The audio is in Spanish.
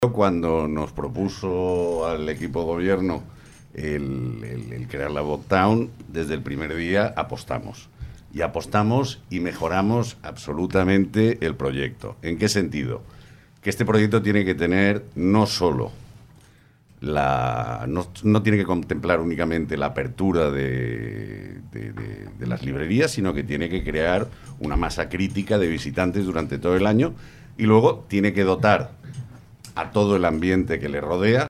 Cuando nos propuso al equipo de gobierno el crear la Bogtown, desde el primer día apostamos. Y apostamos y mejoramos absolutamente el proyecto. ¿En qué sentido? Que este proyecto tiene que tener no solo no tiene que contemplar únicamente la apertura de las librerías, sino que tiene que crear una masa crítica de visitantes durante todo el año y luego tiene que dotar a todo el ambiente que le rodea